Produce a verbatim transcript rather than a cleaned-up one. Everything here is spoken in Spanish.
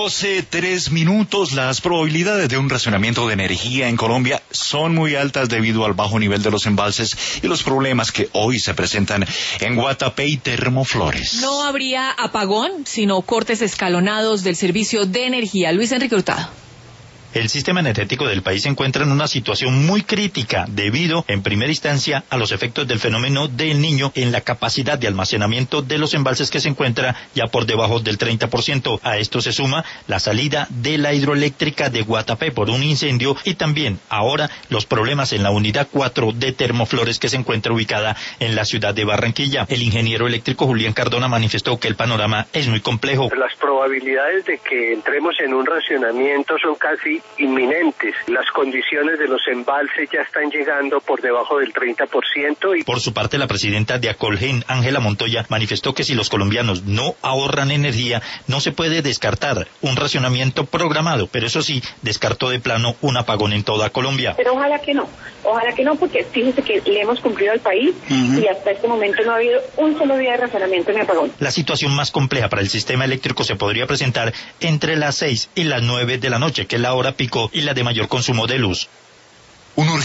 doce, tres minutos. Las probabilidades de un racionamiento de energía en Colombia son muy altas debido al bajo nivel de los embalses y los problemas que hoy se presentan en Guatapé y Termoflores. No habría apagón, sino cortes escalonados del servicio de energía. Luis Enrique Hurtado. El sistema energético del país se encuentra en una situación muy crítica debido, en primera instancia, a los efectos del fenómeno del Niño en la capacidad de almacenamiento de los embalses que se encuentra ya por debajo del treinta por ciento. A esto se suma la salida de la hidroeléctrica de Guatapé por un incendio y también ahora los problemas en la unidad cuatro de Termoflores que se encuentra ubicada en la ciudad de Barranquilla. El ingeniero eléctrico Julián Cardona manifestó que el panorama es muy complejo. Las probabilidades de que entremos en un racionamiento son casi inminentes. Las condiciones de los embalses ya están llegando por debajo del treinta por ciento. Y... Por su parte, la presidenta de Acolgen, Ángela Montoya, manifestó que si los colombianos no ahorran energía, no se puede descartar un racionamiento programado, pero eso sí, descartó de plano un apagón en toda Colombia. Pero ojalá que no, ojalá que no, porque fíjese que le hemos cumplido al país uh-huh. y hasta este momento no ha habido un solo día de racionamiento ni apagón. La situación más compleja para el sistema eléctrico se podría presentar entre las seis y las nueve de la noche, que es la hora pico y la de mayor consumo de luz. Un